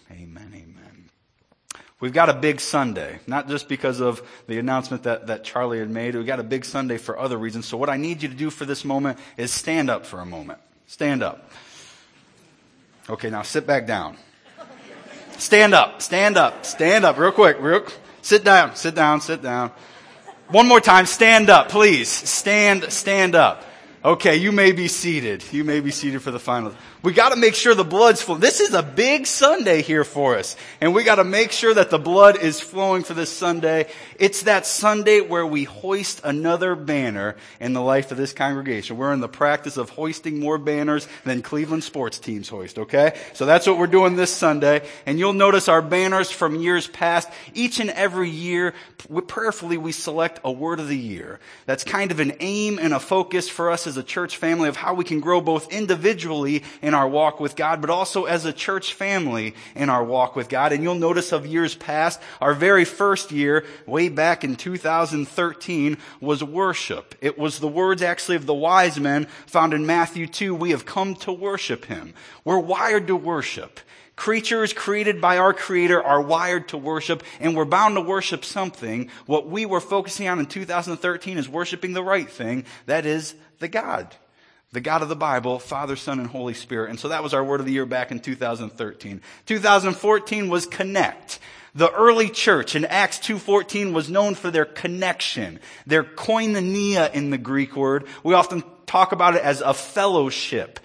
Amen, amen. We've got a big Sunday, not just because of the announcement that Charlie had made. We've got a big Sunday for other reasons. So what I need you to do for this moment is stand up for a moment. Stand up. Okay, now sit back down. Stand up, stand up, stand up real quick. Sit down, sit down, sit down. One more time, stand up, please. Stand up. Okay, you may be seated. You may be seated for the final. We got to make sure the blood's flowing. This is a big Sunday here for us. And we got to make sure that the blood is flowing for this Sunday. It's that Sunday where we hoist another banner in the life of this congregation. We're in the practice of hoisting more banners than Cleveland sports teams hoist, okay? So that's what we're doing this Sunday. And you'll notice our banners from years past. Each and every year, prayerfully, we select a word of the year. That's kind of an aim and a focus for us as a church family of how we can grow both individually in our walk with God, but also as a church family in our walk with God. And you'll notice of years past, our very first year, way back in 2013, was worship. It was the words actually of the wise men found in Matthew 2, we have come to worship Him. We're wired to worship. Creatures created by our Creator are wired to worship, and we're bound to worship something. What we were focusing on in 2013 is worshiping the right thing, that is the God of the Bible, Father, Son, and Holy Spirit. And so that was our word of the year back in 2013. 2014 was connect. The early church in Acts 2:14 was known for their connection, their koinonia in the Greek word. We often talk about it as a fellowship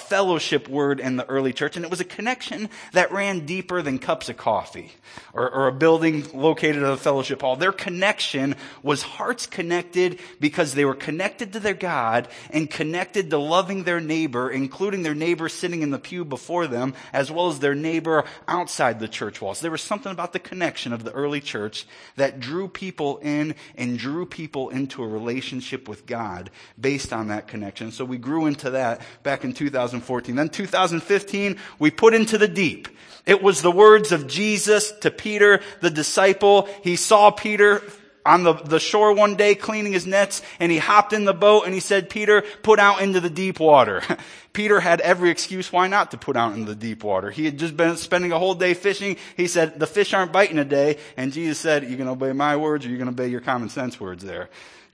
word in the early church. And it was a connection that ran deeper than cups of coffee or a building located at a fellowship hall. Their connection was hearts connected because they were connected to their God and connected to loving their neighbor, including their neighbor sitting in the pew before them, as well as their neighbor outside the church walls. There was something about the connection of the early church that drew people in and drew people into a relationship with God based on that connection. So we grew into that back in 2014. Then 2015, we put into the deep. It was the words of Jesus to Peter, the disciple. He saw Peter on the shore one day cleaning his nets, and he hopped in the boat and he said, Peter, put out into the deep water. Peter had every excuse why not to put out into the deep water. He had just been spending a whole day fishing. He said, the fish aren't biting today. And Jesus said, you going to obey my words or you going to obey your common sense words there?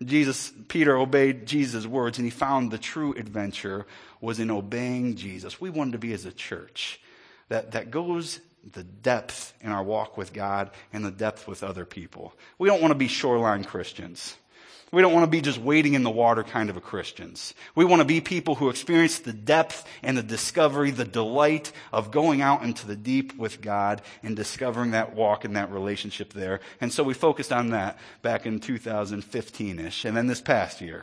Peter obeyed Jesus' words, and he found the true adventure was in obeying Jesus. We wanted to be as a church that goes the depth in our walk with God and the depth with other people. We don't want to be shoreline Christians. We don't want to be just wading in the water kind of a Christians. We want to be people who experience the depth and the discovery, the delight of going out into the deep with God and discovering that walk and that relationship there. And so we focused on that back in 2015-ish. And then this past year,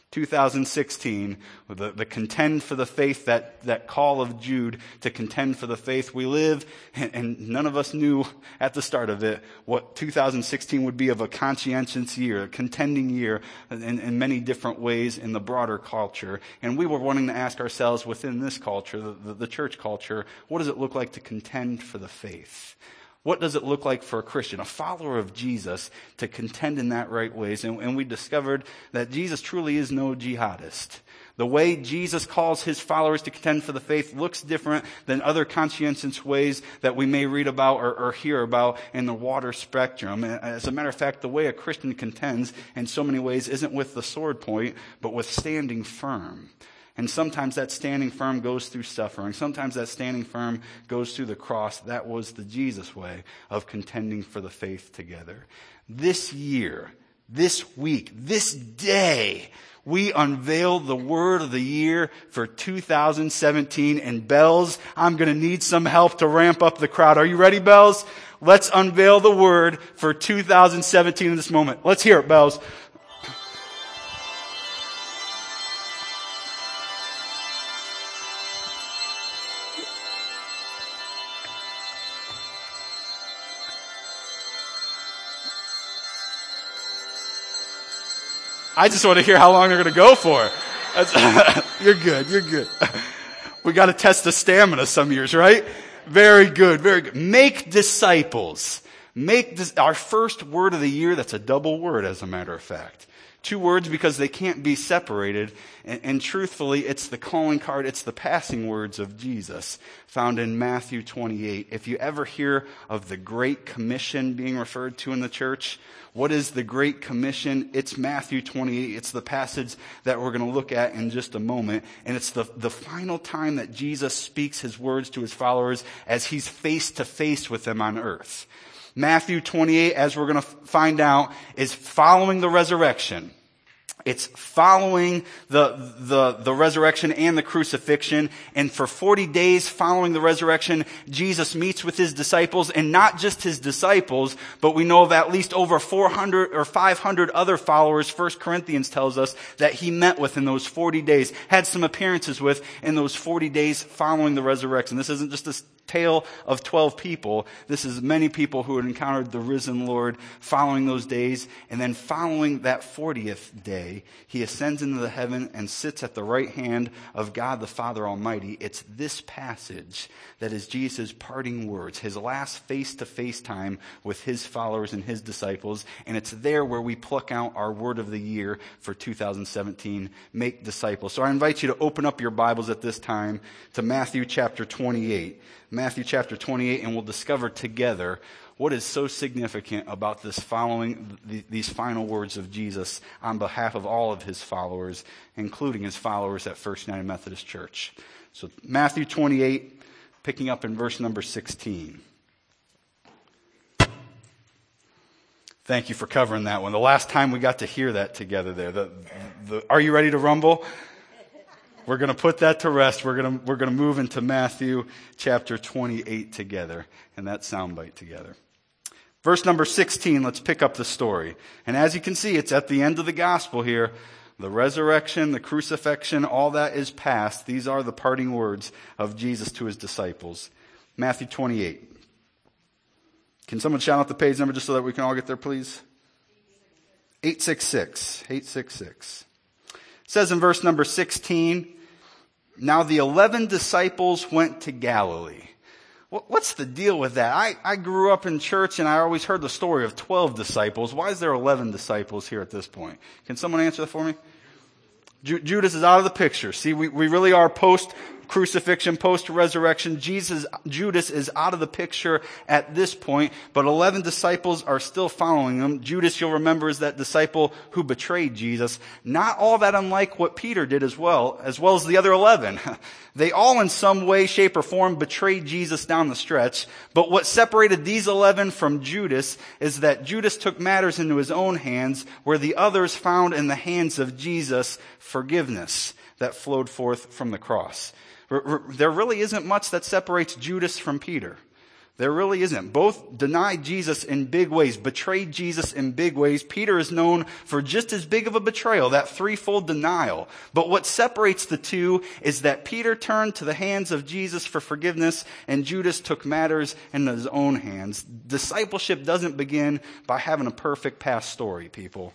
2016, the contend for the faith, that call of Jude to contend for the faith. We live, and none of us knew at the start of it what 2016 would be of a conscientious year, a contending year in many different ways in the broader culture. And we were wanting to ask ourselves within this culture, the church culture, what does it look like to contend for the faith? What does it look like for a Christian, a follower of Jesus, to contend in that right ways? And we discovered that Jesus truly is no jihadist. The way Jesus calls his followers to contend for the faith looks different than other conscientious ways that we may read about or hear about in the water spectrum. As a matter of fact, the way a Christian contends in so many ways isn't with the sword point, but with standing firm. And sometimes that standing firm goes through suffering. Sometimes that standing firm goes through the cross. That was the Jesus way of contending for the faith together. This year, this week, this day, we unveiled the word of the year for 2017. And Bells, I'm going to need some help to ramp up the crowd. Are you ready, Bells? Let's unveil the word for 2017 in this moment. Let's hear it, Bells. I just want to hear how long they're going to go for. You're good. We got to test the stamina some years, right? Very good. Make disciples. Our first word of the year, that's a double word as a matter of fact. Two words because they can't be separated. And truthfully, it's the calling card, it's the passing words of Jesus found in Matthew 28. If you ever hear of the Great Commission being referred to in the church, what is the Great Commission? It's Matthew 28. It's the passage that we're going to look at in just a moment. And it's the final time that Jesus speaks his words to his followers as he's face to face with them on earth. Matthew 28, as we're going to find out, is following the resurrection. It's following the resurrection and the crucifixion. And for 40 days following the resurrection, Jesus meets with his disciples, and not just his disciples, but we know of at least over 400 or 500 other followers. 1 Corinthians tells us that he met with in those 40 days, had some appearances with in those 40 days following the resurrection. This isn't just a tale of 12 people. This is many people who had encountered the risen Lord following those days. And then following that 40th day, he ascends into the heaven and sits at the right hand of God the Father Almighty. It's this passage that is Jesus' parting words, his last face-to-face time with his followers and his disciples. And it's there where we pluck out our word of the year for 2017, make disciples. So I invite you to open up your Bibles at this time to Matthew chapter 28. Matthew chapter 28, and we'll discover together what is so significant about this following these final words of Jesus on behalf of all of his followers, including his followers at First United Methodist Church. So Matthew 28, picking up in verse number 16. Thank you for covering that one. The last time we got to hear that together there. Are you ready to rumble? We're going to put that to rest. We're going to move into Matthew chapter 28 together, and that soundbite together. Verse number 16, let's pick up the story. And as you can see, it's at the end of the gospel here. The resurrection, the crucifixion, all that is past. These are the parting words of Jesus to his disciples. Matthew 28. Can someone shout out the page number just so that we can all get there, please? 866. 866. It says in verse number 16, now the 11 disciples went to Galilee. What's the deal with that? I grew up in church and I always heard the story of 12 disciples. Why is there 11 disciples here at this point? Can someone answer that for me? Judas is out of the picture. See, we really are post-crucifixion, post-resurrection. Judas is out of the picture at this point, but 11 disciples are still following him. Judas, you'll remember, is that disciple who betrayed Jesus. Not all that unlike what Peter did as well as the other 11. They all in some way, shape, or form betrayed Jesus down the stretch. But what separated these 11 from Judas is that Judas took matters into his own hands, where the others found in the hands of Jesus forgiveness that flowed forth from the cross. There really isn't much that separates Judas from Peter. There really isn't. Both denied Jesus in big ways, betrayed Jesus in big ways. Peter is known for just as big of a betrayal, that threefold denial. But what separates the two is that Peter turned to the hands of Jesus for forgiveness, and Judas took matters into his own hands. Discipleship doesn't begin by having a perfect past story, people.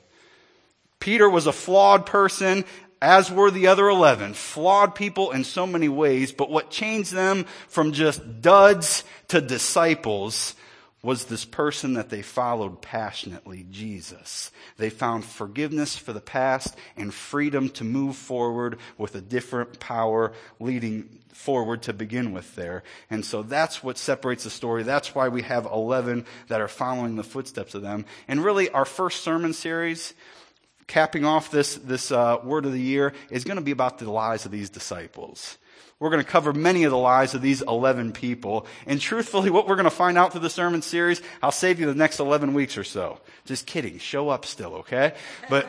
Peter was a flawed person, as were the other 11. Flawed people in so many ways, but what changed them from just duds to disciples was this person that they followed passionately, Jesus. They found forgiveness for the past and freedom to move forward with a different power leading forward to begin with there. And so that's what separates the story. That's why we have 11 that are following the footsteps of them. And really, our first sermon series, capping off this word of the year, is going to be about the lives of these disciples. We're going to cover many of the lives of these 11 people. And truthfully, what we're going to find out through the sermon series, I'll save you the next 11 weeks or so. Just kidding. Show up still, okay? But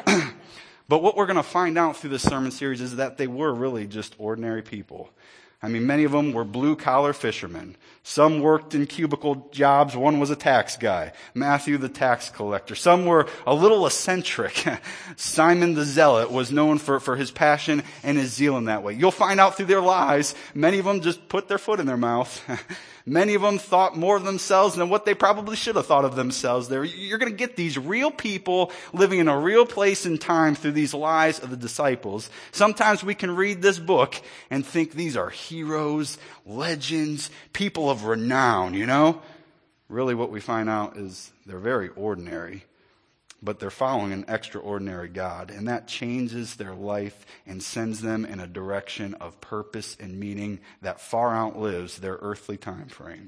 what we're going to find out through the sermon series is that they were really just ordinary people. I mean, many of them were blue-collar fishermen. Some worked in cubicle jobs. One was a tax guy, Matthew the tax collector. Some were a little eccentric. Simon the Zealot was known for his passion and his zeal in that way. You'll find out through their lives, many of them just put their foot in their mouth. Many of them thought more of themselves than what they probably should have thought of themselves. You're going to get these real people living in a real place and time through these lives of the disciples. Sometimes we can read this book and think these are heroes, legends, people of renown, you know? Really what we find out is they're very ordinary. but they're following an extraordinary God, and that changes their life and sends them in a direction of purpose and meaning that far outlives their earthly time frame.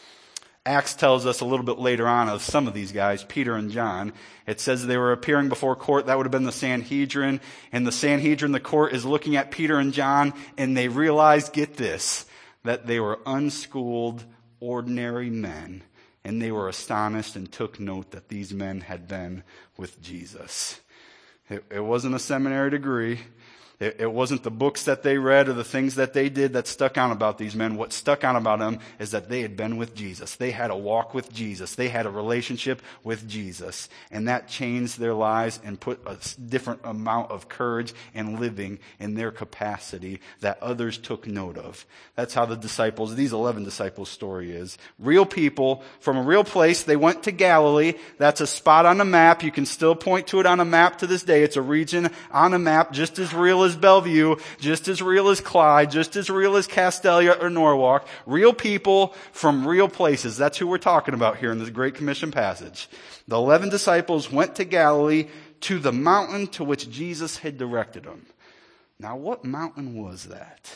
Acts tells us a little bit later on of some of these guys, Peter and John. It says they were appearing before court. That would have been the Sanhedrin. And the Sanhedrin, the court, is looking at Peter and John, and they realized, get this, that they were unschooled, ordinary men. And they were astonished and took note that these men had been with Jesus. It wasn't a seminary degree. It wasn't the books that they read or the things that they did that stuck out about these men. What stuck out about them is that they had been with Jesus. They had a walk with Jesus. They had a relationship with Jesus. And that changed their lives and put a different amount of courage and living in their capacity that others took note of. That's how the disciples, these 11 disciples' story is. Real people from a real place. They went to Galilee. That's a spot on the map. You can still point to it on a map to this day. It's a region on a map just as real as Bellevue, just as real as Clyde, just as real as Castelia or Norwalk. Real people from real places. That's who we're talking about here in this Great Commission passage. The 11 disciples went to Galilee, to the mountain to which Jesus had directed them. Now, what mountain was that?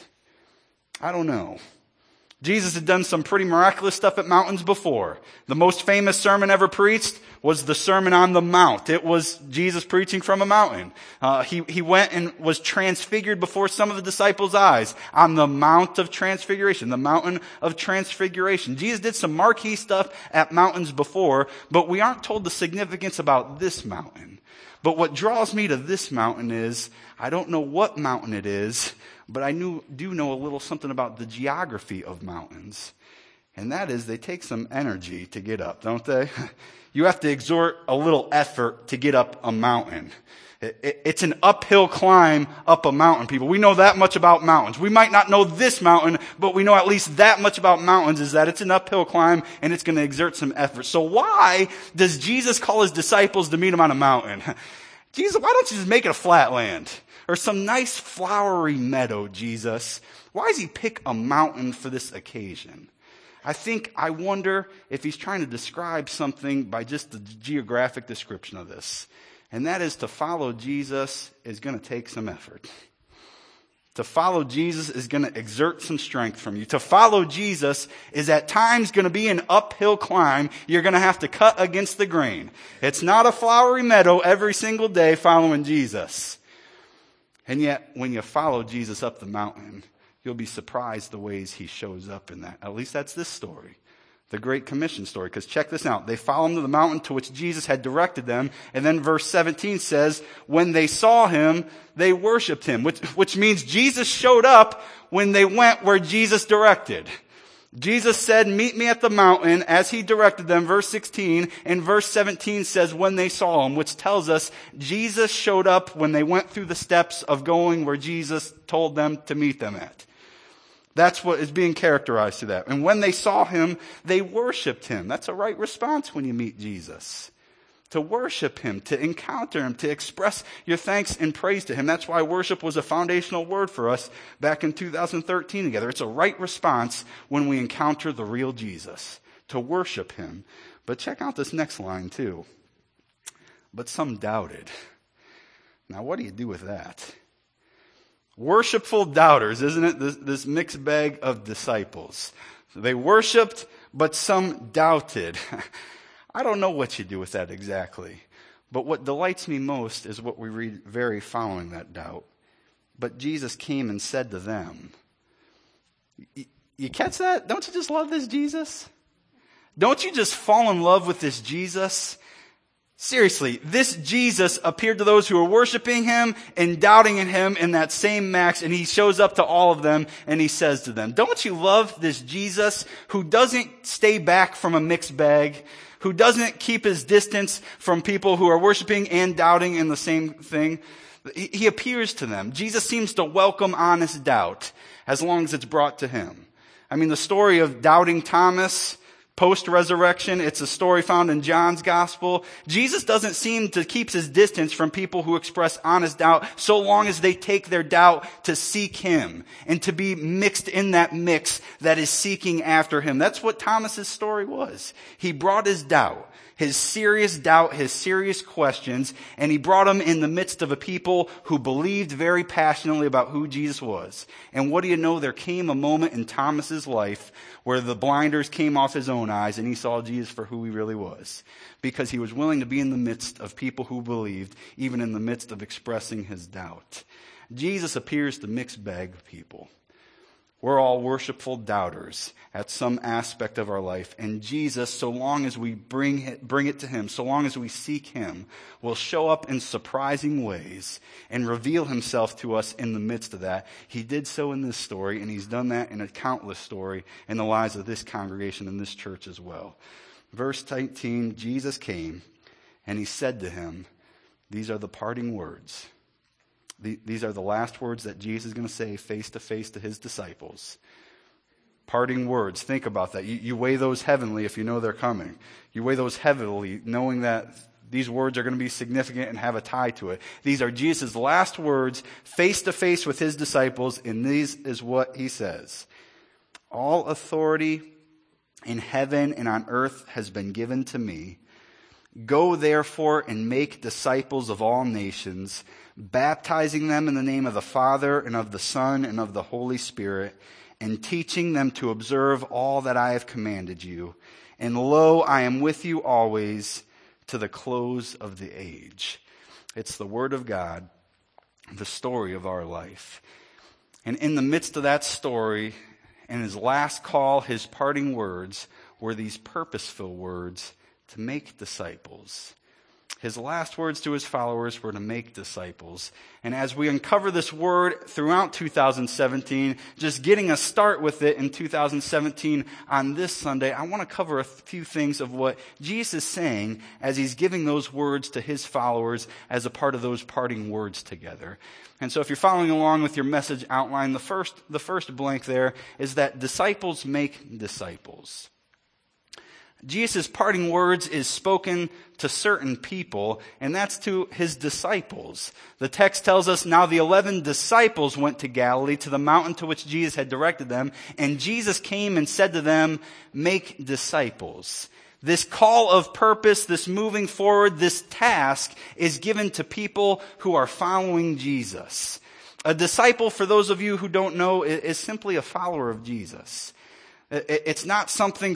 I don't know. Jesus had done some pretty miraculous stuff at mountains before. The most famous sermon ever preached was the Sermon on the Mount. It was Jesus preaching from a mountain. He went and was transfigured before some of the disciples' eyes on the Mount of Transfiguration, the mountain of Transfiguration. Jesus did some marquee stuff at mountains before, but we aren't told the significance about this mountain. But what draws me to this mountain is, I don't know what mountain it is, but I do know a little something about the geography of mountains. And that is, they take some energy to get up, don't they? You have to exert a little effort to get up a mountain. It's an uphill climb up a mountain, people. We know that much about mountains. We might not know this mountain, but we know at least that much about mountains, is that it's an uphill climb and it's going to exert some effort. So why does Jesus call his disciples to meet him on a mountain? Jesus, why don't you just make it a flat land? Or some nice flowery meadow, Jesus? Why does he pick a mountain for this occasion? I wonder if he's trying to describe something by just the geographic description of this. And that is, to follow Jesus is going to take some effort. To follow Jesus is going to exert some strength from you. To follow Jesus is at times going to be an uphill climb. You're going to have to cut against the grain. It's not a flowery meadow every single day following Jesus. And yet, when you follow Jesus up the mountain, you'll be surprised the ways he shows up in that. At least that's this story, the Great Commission story. Because check this out. They follow him to the mountain to which Jesus had directed them. And then verse 17 says, when they saw him, they worshiped him. Which means Jesus showed up when they went where Jesus directed. Jesus said, meet me at the mountain as he directed them, verse 16, and verse 17 says, when they saw him, which tells us Jesus showed up when they went through the steps of going where Jesus told them to meet them at. That's what is being characterized to that. And when they saw him, they worshiped him. That's a right response when you meet Jesus. To worship him, to encounter him, to express your thanks and praise to him. That's why worship was a foundational word for us back in 2013 together. It's a right response when we encounter the real Jesus, to worship him. But check out this next line too. But some doubted. Now what do you do with that? Worshipful doubters, isn't it? This mixed bag of disciples. They worshiped, but some doubted. I don't know what you do with that exactly. But what delights me most is what we read very following that doubt. But Jesus came and said to them. You catch that? Don't you just love this Jesus? Don't you just fall in love with this Jesus? Seriously, this Jesus appeared to those who were worshiping him and doubting in him in that same max, and he shows up to all of them and he says to them, don't you love this Jesus who doesn't stay back from a mixed bag, who doesn't keep his distance from people who are worshiping and doubting in the same thing? He appears to them. Jesus seems to welcome honest doubt as long as it's brought to him. I mean, the story of doubting Thomas post-resurrection. It's a story found in John's gospel. Jesus doesn't seem to keep his distance from people who express honest doubt so long as they take their doubt to seek him and to be mixed in that mix that is seeking after him. That's what Thomas's story was. He brought his doubt, his serious questions, and he brought them in the midst of a people who believed very passionately about who Jesus was. And what do you know? There came a moment in Thomas's life where the blinders came off his own eyes and he saw Jesus for who he really was. Because he was willing to be in the midst of people who believed, even in the midst of expressing his doubt. Jesus appears to mixed bag of people. We're all worshipful doubters at some aspect of our life. And Jesus, so long as we bring it to him, so long as we seek him, will show up in surprising ways and reveal himself to us in the midst of that. He did so in this story, and he's done that in a countless story in the lives of this congregation and this church as well. Verse 19, Jesus came and he said to him, these are the parting words. These are the last words that Jesus is going to say face to face to his disciples. Parting words. Think about that. You weigh those heavenly if you know they're coming. You weigh those heavily knowing that these words are going to be significant and have a tie to it. These are Jesus' last words face to face with his disciples, and these is what he says. All authority in heaven and on earth has been given to me. Go therefore and make disciples of all nations, baptizing them in the name of the Father and of the Son and of the Holy Spirit, and teaching them to observe all that I have commanded you. And lo, I am with you always to the close of the age. It's the Word of God, the story of our life. And in the midst of that story, in his last call, his parting words were these purposeful words, to make disciples. His last words to his followers were to make disciples. And as we uncover this word throughout 2017, just getting a start with it in 2017 on this Sunday, I want to cover a few things of what Jesus is saying as he's giving those words to his followers as a part of those parting words together. And so if you're following along with your message outline, the first blank there is that disciples make disciples. Jesus' parting words is spoken to certain people, and that's to his disciples. The text tells us, now the 11 disciples went to Galilee, to the mountain to which Jesus had directed them, and Jesus came and said to them, make disciples. This call of purpose, this moving forward, this task is given to people who are following Jesus. A disciple, for those of you who don't know, is simply a follower of Jesus. It's not something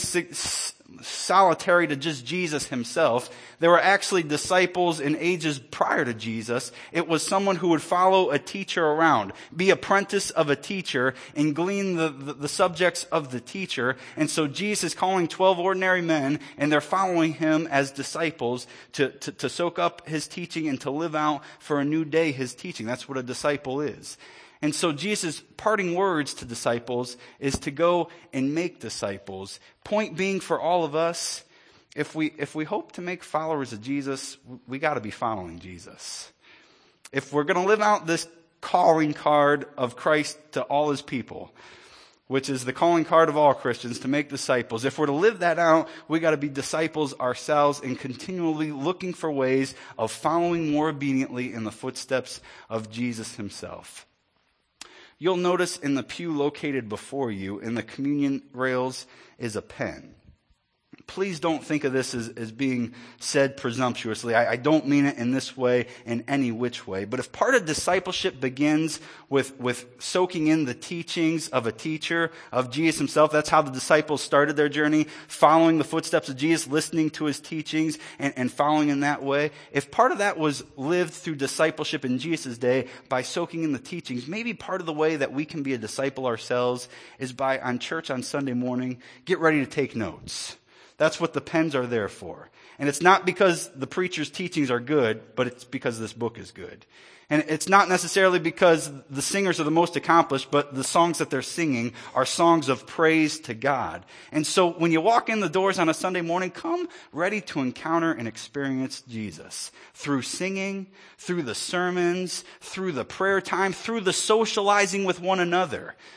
solitary to just Jesus himself. There were actually disciples in ages prior to Jesus. It was someone who would follow a teacher around, be apprentice of a teacher, and glean the subjects of the teacher. And so Jesus is calling 12 ordinary men, and they're following him as disciples to soak up his teaching and to live out for a new day his teaching. That's what a disciple is. And so Jesus' parting words to disciples is to go and make disciples. Point being for all of us, if we hope to make followers of Jesus, we got to be following Jesus. If we're going to live out this calling card of Christ to all his people, which is the calling card of all Christians, to make disciples, if we're to live that out, we got to be disciples ourselves and continually looking for ways of following more obediently in the footsteps of Jesus himself. You'll notice in the pew located before you, in the communion rails, is a pen. Please don't think of this as being said presumptuously. I don't mean it in this way, in any which way. But if part of discipleship begins with soaking in the teachings of a teacher, of Jesus himself, that's how the disciples started their journey, following the footsteps of Jesus, listening to his teachings, and following in that way. If part of that was lived through discipleship in Jesus' day by soaking in the teachings, maybe part of the way that we can be a disciple ourselves is by, on church on Sunday morning, get ready to take notes. That's what the pens are there for. And it's not because the preacher's teachings are good, but it's because this book is good. And it's not necessarily because the singers are the most accomplished, but the songs that they're singing are songs of praise to God. And so when you walk in the doors on a Sunday morning, come ready to encounter and experience Jesus. Through singing, through the sermons, through the prayer time, through the socializing with one another.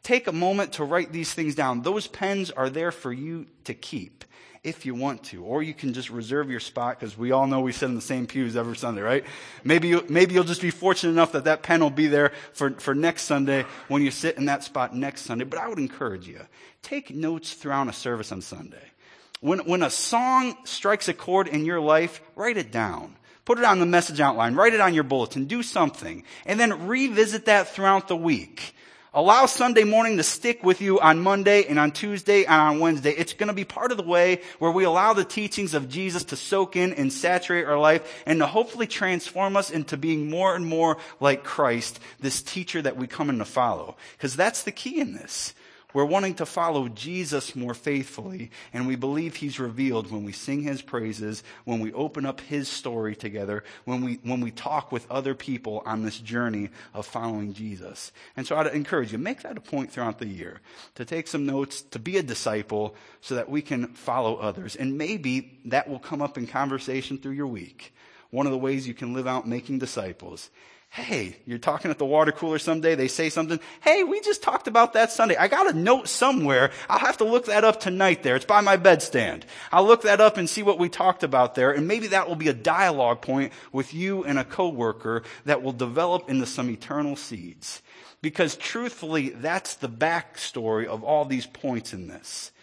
Take a moment to write these things down. Those pens are there for you to keep if you want to. Or you can just reserve your spot, because we all know we sit in the same pews every Sunday, right? Maybe you'll just be fortunate enough that pen will be there for next Sunday when you sit in that spot next Sunday. But I would encourage you, take notes throughout a service on Sunday. When a song strikes a chord in your life, write it down. Put it on the message outline. Write it on your bulletin. Do something. And then revisit that throughout the week. Allow Sunday morning to stick with you on Monday and on Tuesday and on Wednesday. It's going to be part of the way where we allow the teachings of Jesus to soak in and saturate our life and to hopefully transform us into being more and more like Christ, this teacher that we come in to follow. Because that's the key in this. We're wanting to follow Jesus more faithfully, and we believe he's revealed when we sing his praises, when we open up his story together, when we talk with other people on this journey of following Jesus. And so I'd encourage you, make that a point throughout the year, to take some notes, to be a disciple, so that we can follow others. And maybe that will come up in conversation through your week. One of the ways you can live out making disciples. Hey, you're talking at the water cooler someday, they say something. Hey, we just talked about that Sunday. I got a note somewhere. I'll have to look that up tonight there. It's by my bedstand. I'll look that up and see what we talked about there. And maybe that will be a dialogue point with you and a coworker that will develop into some eternal seeds. Because truthfully, that's the backstory of all these points in this.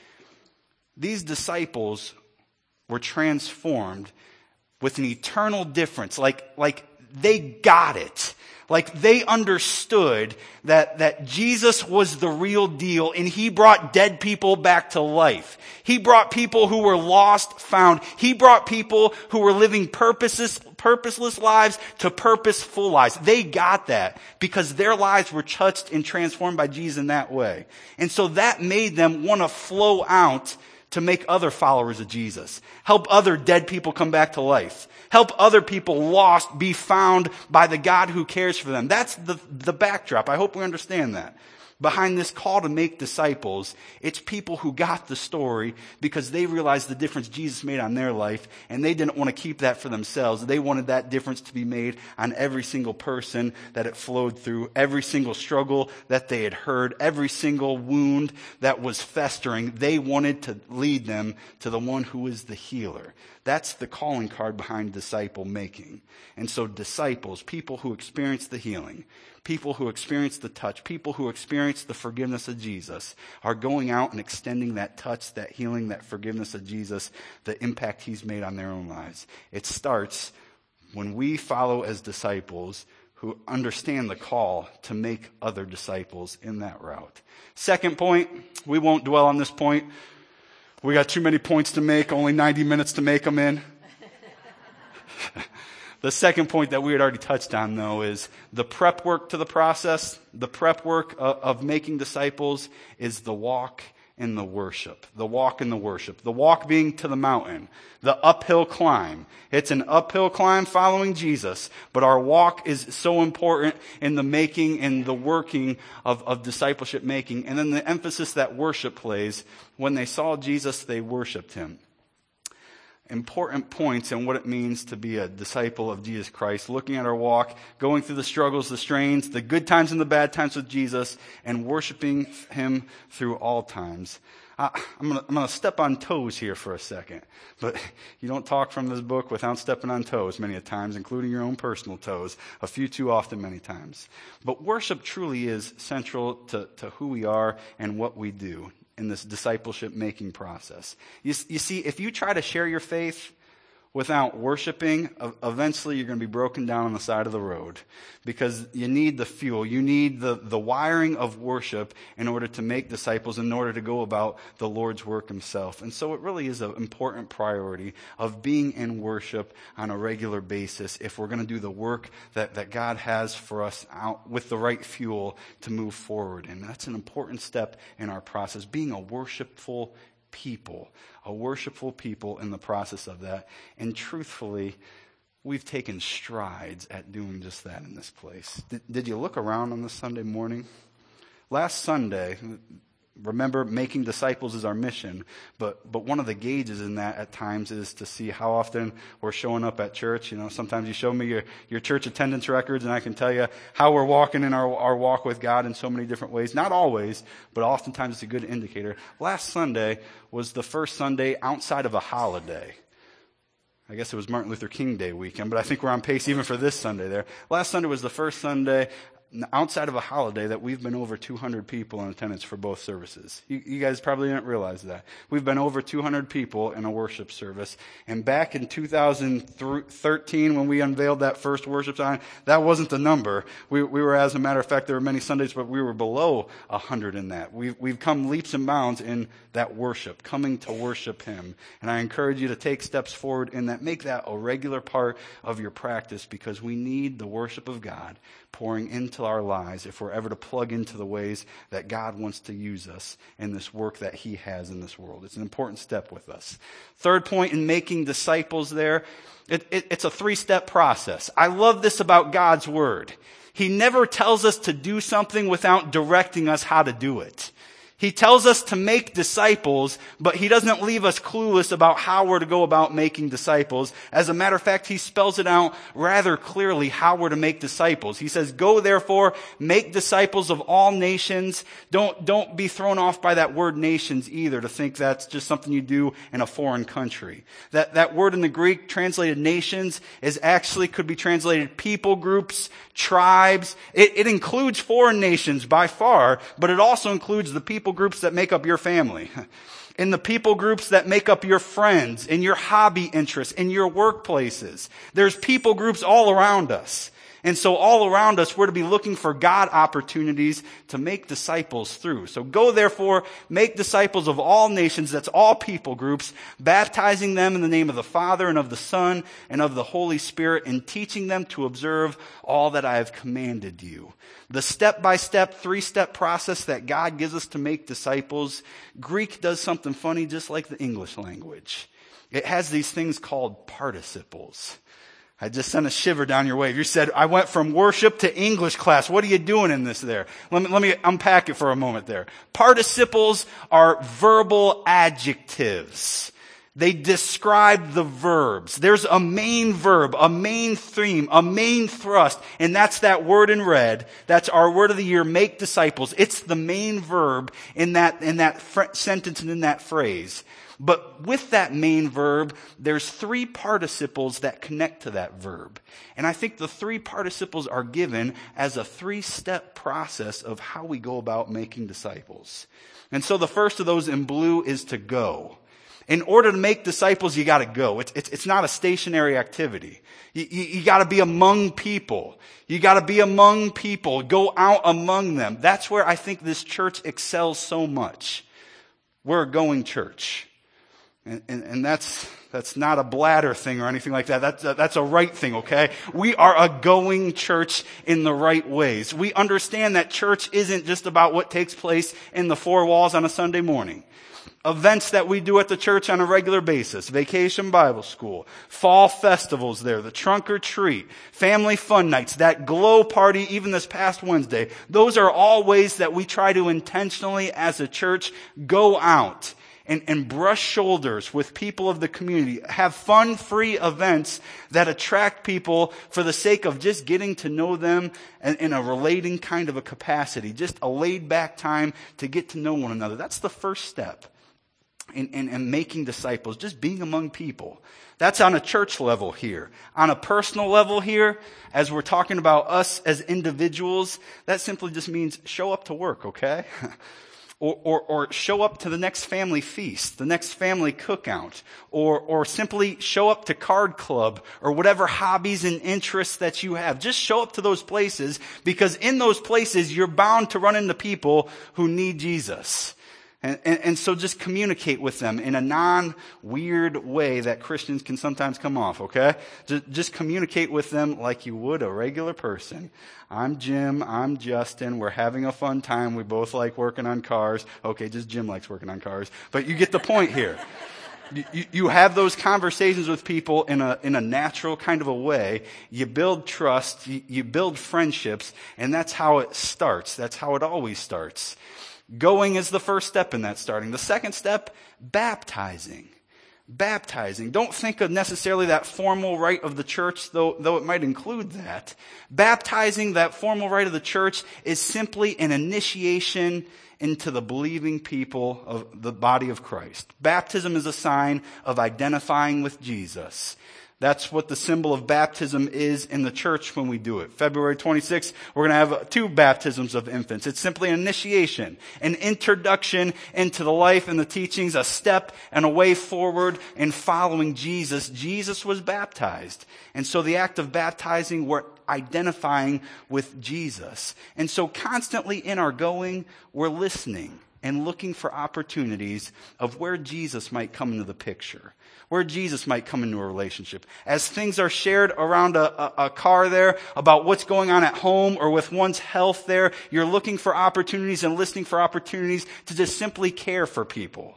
These disciples were transformed with an eternal difference. Like they got it. Like they understood that Jesus was the real deal, and he brought dead people back to life. He brought people who were lost found. He brought people who were living purposeless lives to purposeful lives. They got that because their lives were touched and transformed by Jesus in that way. And so that made them want to flow out to make other followers of Jesus. Help other dead people come back to life. Help other people lost be found by the God who cares for them. That's the backdrop. I hope we understand that. Behind this call to make disciples, it's people who got the story because they realized the difference Jesus made on their life, and they didn't want to keep that for themselves. They wanted that difference to be made on every single person that it flowed through, every single struggle that they had heard, every single wound that was festering. They wanted to lead them to the one who is the healer. That's the calling card behind disciple making. And so disciples, people who experience the healing, people who experience the touch, people who experience the forgiveness of Jesus are going out and extending that touch, that healing, that forgiveness of Jesus, the impact he's made on their own lives. It starts when we follow as disciples who understand the call to make other disciples in that route. Second point, we won't dwell on this point. We got too many points to make, only 90 minutes to make them in. The second point that we had already touched on, though, is the prep work to the process. The prep work of making disciples is the walk and the worship. The walk and the worship. The walk being to the mountain. The uphill climb. It's an uphill climb following Jesus, but our walk is so important in the making and the working of discipleship making. And then the emphasis that worship plays. When they saw Jesus, they worshiped him. Important points in what it means to be a disciple of Jesus Christ, looking at our walk, going through the struggles, the strains, the good times and the bad times with Jesus, and worshiping him through all times. I'm gonna step on toes here for a second, but you don't talk from this book without stepping on toes many a times, including your own personal toes, a few too often many times. But worship truly is central to who we are and what we do in this discipleship making process. You see, if you try to share your faith without worshiping, eventually you're going to be broken down on the side of the road because you need the fuel. You need the wiring of worship in order to make disciples, in order to go about the Lord's work himself. And so it really is an important priority of being in worship on a regular basis if we're going to do the work that God has for us out with the right fuel to move forward. And that's an important step in our process, being a worshipful people in the process of that. And truthfully, we've taken strides at doing just that in this place. Did you look around on this Sunday morning? Last Sunday, Remember, making disciples is our mission, but one of the gauges in that at times is to see how often we're showing up at church. Sometimes you show me your church attendance records, and I can tell you how we're walking in our walk with God in so many different ways. Not always, but oftentimes it's a good indicator. Last Sunday was the first Sunday outside of a holiday. I guess it was Martin Luther King Day weekend, but I think we're on pace even for this Sunday there. Last Sunday was the first Sunday outside of a holiday that we've been over 200 people in attendance for both services. You guys probably didn't realize that. We've been over 200 people in a worship service. And back in 2013, when we unveiled that first worship sign, that wasn't the number. We were, as a matter of fact, there were many Sundays, but we were below 100 in that. We've come leaps and bounds in that worship, coming to worship Him. And I encourage you to take steps forward in that. Make that a regular part of your practice, because we need the worship of God pouring into our lives if we're ever to plug into the ways that God wants to use us in this work that He has in this world. It's an important step with us. Third point in making disciples there, it's a 3-step process. I love this about God's Word. He never tells us to do something without directing us how to do it. He tells us to make disciples, but He doesn't leave us clueless about how we're to go about making disciples. As a matter of fact, He spells it out rather clearly how we're to make disciples. He says, "Go therefore, make disciples of all nations." Don't be thrown off by that word nations either, to think that's just something you do in a foreign country. That word in the Greek translated nations is actually could be translated people groups, tribes. It includes foreign nations by far, but it also includes the people groups that make up your family, in the people groups that make up your friends, in your hobby interests, in your workplaces. There's people groups all around us. And so all around us, we're to be looking for God opportunities to make disciples through. So go therefore, make disciples of all nations, that's all people groups, baptizing them in the name of the Father and of the Son and of the Holy Spirit, and teaching them to observe all that I have commanded you. The step-by-step, 3-step process that God gives us to make disciples, Greek does something funny just like the English language. It has these things called participles. I just sent a shiver down your way. If you said, I went from worship to English class, what are you doing in this there? Let me unpack it for a moment there. Participles are verbal adjectives. They describe the verbs. There's a main verb, a main theme, a main thrust, and that's that word in red. That's our word of the year, make disciples. It's the main verb in that sentence and in that phrase. But with that main verb, there's 3 participles that connect to that verb. And I think the 3 participles are given as a 3-step process of how we go about making disciples. And so the first of those in blue is to go. In order to make disciples, you gotta go. It's not a stationary activity. You gotta be among people. You gotta be among people. Go out among them. That's where I think this church excels so much. We're a going church. And that's not a bladder thing or anything like that. That's a right thing, okay? We are a going church in the right ways. We understand that church isn't just about what takes place in the 4 walls on a Sunday morning. Events that we do at the church on a regular basis, Vacation Bible School, fall festivals there, the trunk or treat, family fun nights, that glow party even this past Wednesday. Those are all ways that we try to intentionally as a church go out and brush shoulders with people of the community, have fun, free events that attract people for the sake of just getting to know them in a relating kind of a capacity, just a laid-back time to get to know one another. That's the first step in making disciples, just being among people. That's on a church level here. On a personal level here, as we're talking about us as individuals, that simply just means show up to work, okay? Or show up to the next family feast, the next family cookout, or simply show up to card club, or whatever hobbies and interests that you have. Just show up to those places, because in those places you're bound to run into people who need Jesus. And so just communicate with them in a non-weird way that Christians can sometimes come off, okay? Just communicate with them like you would a regular person. I'm Jim, I'm Justin, we're having a fun time, we both like working on cars. Okay, just Jim likes working on cars. But you get the point here. You have those conversations with people in a natural kind of a way. You build trust, you build friendships, and that's how it starts. That's how it always starts. Going is the first step in that starting. The second step, baptizing. Baptizing. Don't think of necessarily that formal rite of the church, though it might include that. Baptizing, that formal rite of the church, is simply an initiation into the believing people of the body of Christ. Baptism is a sign of identifying with Jesus. That's what the symbol of baptism is in the church when we do it. February 26th, we're going to have 2 baptisms of infants. It's simply an initiation, an introduction into the life and the teachings, a step and a way forward in following Jesus. Jesus was baptized. And so the act of baptizing, we're identifying with Jesus. And so constantly in our going, we're listening and looking for opportunities of where Jesus might come into the picture, where Jesus might come into a relationship. As things are shared around a car there about what's going on at home or with one's health there, you're looking for opportunities and listening for opportunities to just simply care for people,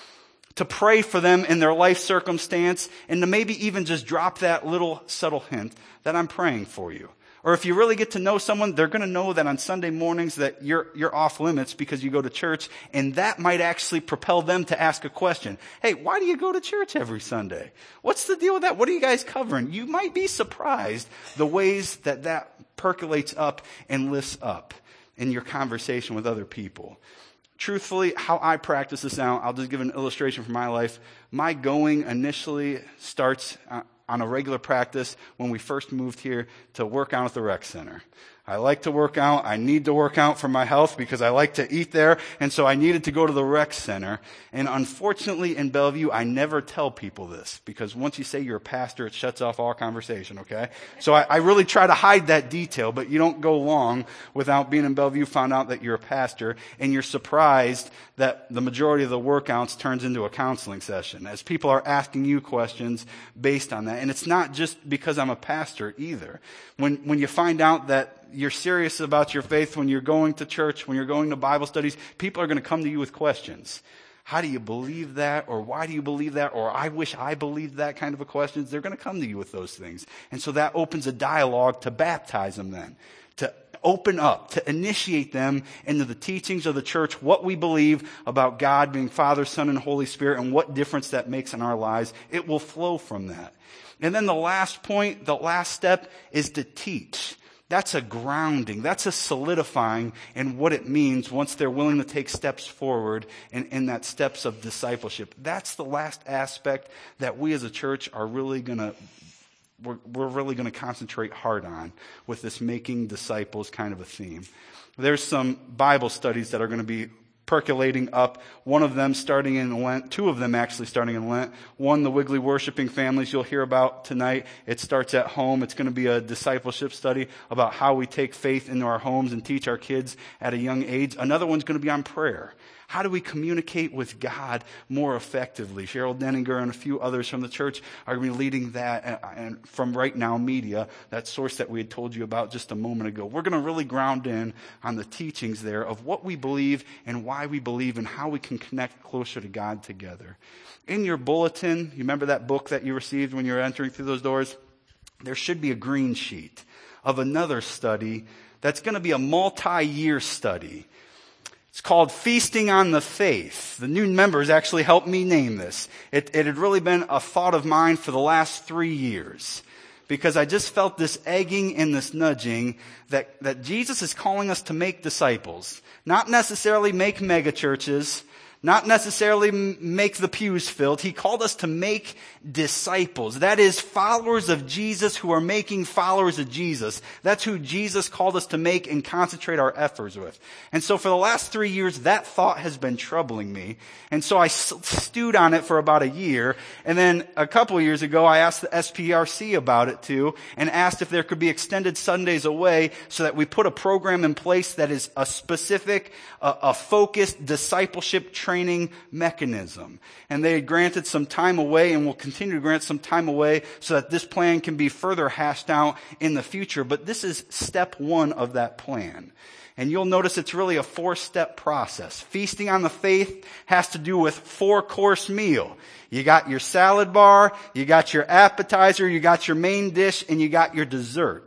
to pray for them in their life circumstance, and to maybe even just drop that little subtle hint that I'm praying for you. Or if you really get to know someone, they're going to know that on Sunday mornings that you're off limits because you go to church, and that might actually propel them to ask a question. Hey, why do you go to church every Sunday? What's the deal with that? What are you guys covering? You might be surprised the ways that percolates up and lifts up in your conversation with other people. Truthfully, how I practice this out, I'll just give an illustration from my life. My going initially starts on a regular practice when we first moved here to work out at the rec center. I like to work out. I need to work out for my health because I like to eat there. And so I needed to go to the rec center. And unfortunately in Bellevue, I never tell people this because once you say you're a pastor, it shuts off all conversation, okay? So I really try to hide that detail, but you don't go long without being in Bellevue, found out that you're a pastor, and you're surprised that the majority of the workouts turns into a counseling session as people are asking you questions based on that. And it's not just because I'm a pastor either. When you find out that you're serious about your faith, when you're going to church, when you're going to Bible studies, people are going to come to you with questions. How do you believe that? Or why do you believe that? Or I wish I believed that kind of a questions. They're going to come to you with those things. And so that opens a dialogue to baptize them then, to open up, to initiate them into the teachings of the church, what we believe about God being Father, Son, and Holy Spirit, and what difference that makes in our lives. It will flow from that. And then the last point, the last step is to teach. That's a grounding. That's a solidifying in what it means once they're willing to take steps forward in that steps of discipleship. That's the last aspect that we as a church are really we're really going to concentrate hard on with this making disciples kind of a theme. There's some Bible studies that are going to be percolating up. One of them starting in Lent, 2 of them actually starting in Lent. One, the Wiggly Worshiping Families you'll hear about tonight. It starts at home. It's going to be a discipleship study about how we take faith into our homes and teach our kids at a young age. Another one's going to be on prayer. How do we communicate with God more effectively? Cheryl Denninger and a few others from the church are going to be leading that, and from Right Now Media, that source that we had told you about just a moment ago. We're going to really ground in on the teachings there of what we believe and why we believe and how we can connect closer to God together. In your bulletin, you remember that book that you received when you were entering through those doors? There should be a green sheet of another study that's going to be a multi-year study. It's called Feasting on the Faith. The new members actually helped me name this. It had really been a thought of mine for the last 3 years because I just felt this egging and this nudging that Jesus is calling us to make disciples. Not necessarily make mega churches, not necessarily make the pews filled. He called us to make disciples. That is, followers of Jesus who are making followers of Jesus. That's who Jesus called us to make and concentrate our efforts with. And so for the last 3 years, that thought has been troubling me. And so I stewed on it for about a year. And then a couple of years ago, I asked the SPRC about it too, and asked if there could be extended Sundays away so that we put a program in place that is a specific, a focused discipleship training mechanism. And they had granted some time away and will continue to grant some time away so that this plan can be further hashed out in the future. But this is step 1 of that plan. And you'll notice it's really a 4-step process. Feasting on the Faith has to do with 4-course meal. You got your salad bar, you got your appetizer, you got your main dish, and you got your dessert.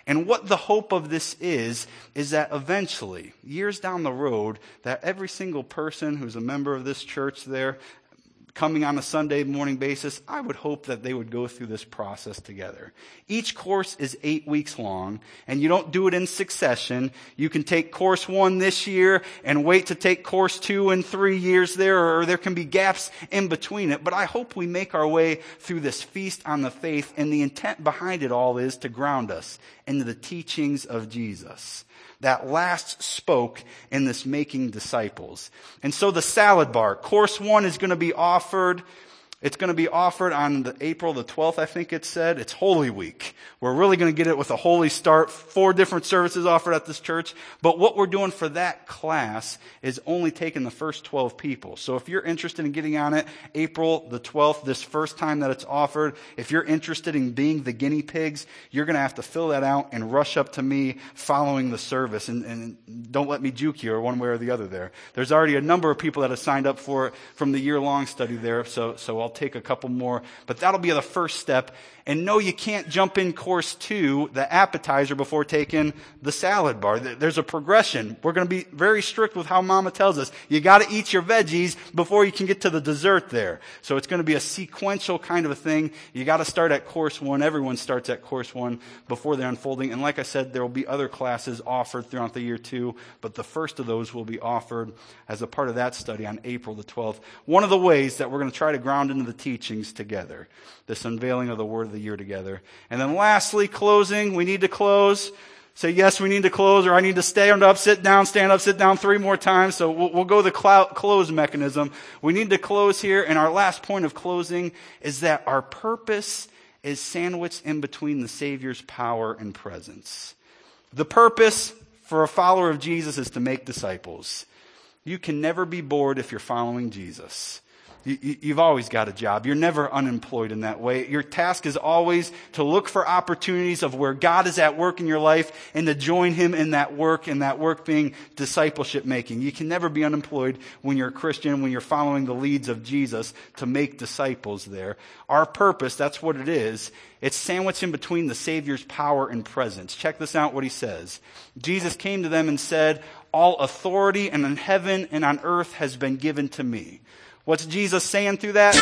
And what the hope of this is that eventually, years down the road, that every single person who's a member of this church there, coming on a Sunday morning basis, I would hope that they would go through this process together. Each course is 8 weeks long, and you don't do it in succession. You can take course 1 this year and wait to take course 2 in 3 years there, or there can be gaps in between it. But I hope we make our way through this feast on the faith, and the intent behind it all is to ground us into the teachings of Jesus that last spoke in this making disciples. And so the salad bar, course 1 is going to be offered. It's going to be offered on April the 12th, I think it said. It's Holy Week. We're really going to get it with a holy start. 4 different services offered at this church. But what we're doing for that class is only taking the first 12 people. So if you're interested in getting on it, April the 12th, this first time that it's offered, if you're interested in being the guinea pigs, you're going to have to fill that out and rush up to me following the service. And don't let me juke you or one way or the other there. There's already a number of people that have signed up for it from the year-long study there. So I'll take a couple more, but that'll be the first step. And no, you can't jump in course 2, the appetizer, before taking the salad bar. There's a progression. We're going to be very strict with how Mama tells us. You got to eat your veggies before you can get to the dessert there. So it's going to be a sequential kind of a thing. You got to start at course 1. Everyone starts at course 1 before they're unfolding. And like I said, there will be other classes offered throughout the year too, but the first of those will be offered as a part of that study on April the 12th. One of the ways that we're going to try to ground into the teachings together, this unveiling of the Word of the year together. And then lastly, closing, we need to close. Say, yes, we need to close, or I need to stand up, sit down, stand up, sit down 3 more times. So we'll go the close mechanism. We need to close here, and our last point of closing is that our purpose is sandwiched in between the Savior's power and presence. The purpose for a follower of Jesus is to make disciples. You can never be bored if you're following Jesus. You've always got a job. You're never unemployed in that way. Your task is always to look for opportunities of where God is at work in your life and to join Him in that work, and that work being discipleship making. You can never be unemployed when you're a Christian, when you're following the leads of Jesus to make disciples there. Our purpose, that's what it is. It's sandwiched in between the Savior's power and presence. Check this out, what He says. Jesus came to them and said, "All authority in heaven and on earth has been given to me." What's Jesus saying through that?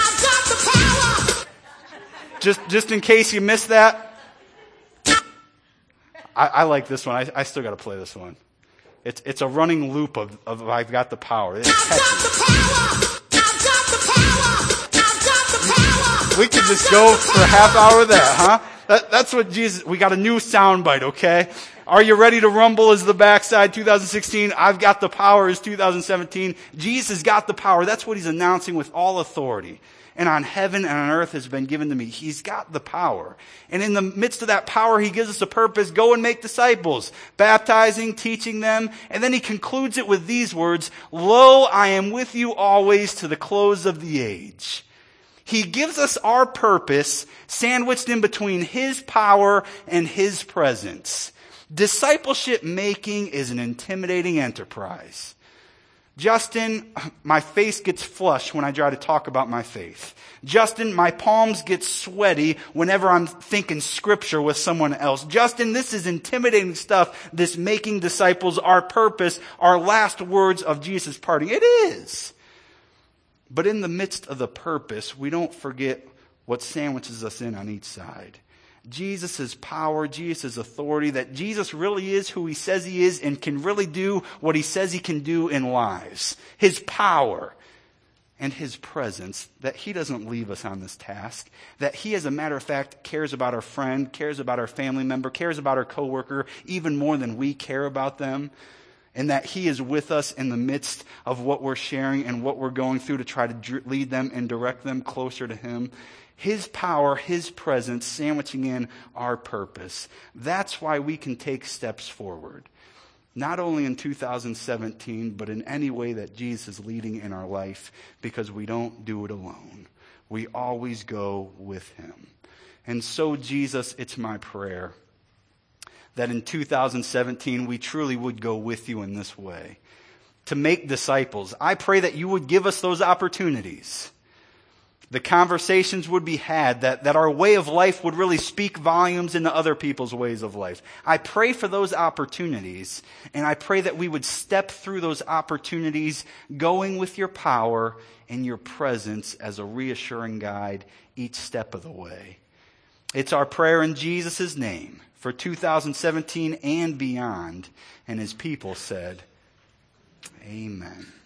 I've got the power. Just in case you missed that. I like this one. I still got to play this one. It's a running loop of I've got the power. It's I've got the power. I've got the power. I've got the power. We could just go for a half hour there, huh? That's what Jesus, we got a new soundbite, okay? Are you ready to rumble is the backside 2016. I've got the power is 2017. Jesus got the power. That's what He's announcing with all authority. And on heaven and on earth has been given to me. He's got the power. And in the midst of that power, He gives us a purpose. Go and make disciples, baptizing, teaching them. And then He concludes it with these words, "Lo, I am with you always to the close of the age." He gives us our purpose sandwiched in between His power and His presence. Discipleship making is an intimidating enterprise. Justin, my face gets flushed when I try to talk about my faith. Justin, my palms get sweaty whenever I'm thinking scripture with someone else. Justin, this is intimidating stuff, this making disciples, our purpose, our last words of Jesus' parting. It is. But in the midst of the purpose, we don't forget what sandwiches us in on each side. Jesus' power, Jesus' authority, that Jesus really is who He says He is and can really do what He says He can do in lives. His power and His presence, that He doesn't leave us on this task, that He, as a matter of fact, cares about our friend, cares about our family member, cares about our coworker, even more than we care about them, and that He is with us in the midst of what we're sharing and what we're going through to try to lead them and direct them closer to Him. His power, His presence, sandwiching in our purpose. That's why we can take steps forward. Not only in 2017, but in any way that Jesus is leading in our life, because we don't do it alone. We always go with Him. And so, Jesus, it's my prayer that in 2017 we truly would go with You in this way. To make disciples. I pray that You would give us those opportunities. the conversations would be had, that our way of life would really speak volumes into other people's ways of life. I pray for those opportunities, and I pray that we would step through those opportunities going with your power and your presence as a reassuring guide each step of the way. It's our prayer in Jesus' name for 2017 and beyond. And his people said, Amen.